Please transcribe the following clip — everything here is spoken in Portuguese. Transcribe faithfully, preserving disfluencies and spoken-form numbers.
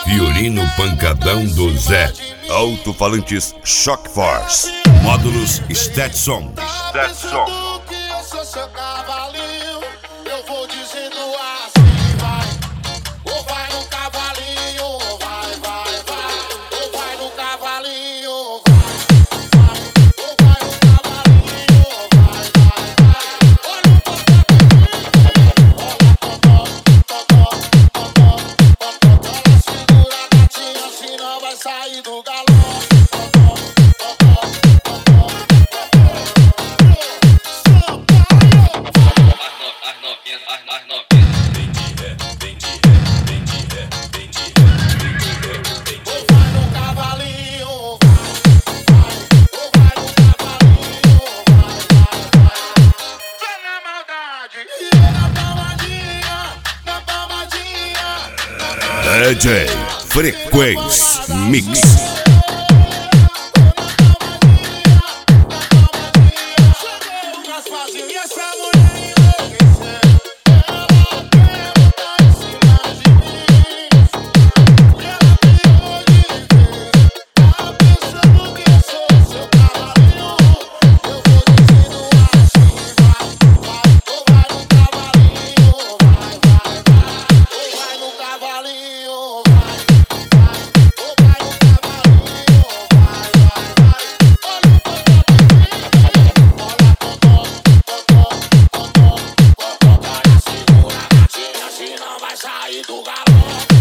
Fiorino pancadão do Zé. Alto-falantes Shock Force. Módulos Stetson. Stetson. Eu sou seu cavalinho, eu vou dizendo assim, vai. Ou vai no cavalinho, ou vai, vai, vai. Ou vai no cavalinho, ou vai, vai. Ou vai no cavalinho, ou vai, vai, vai. Olha o totó, totó, totó, totó. Ela segura a gatinha, senão vai sair do galão. D J Frequência Mix. Vai sair do galão.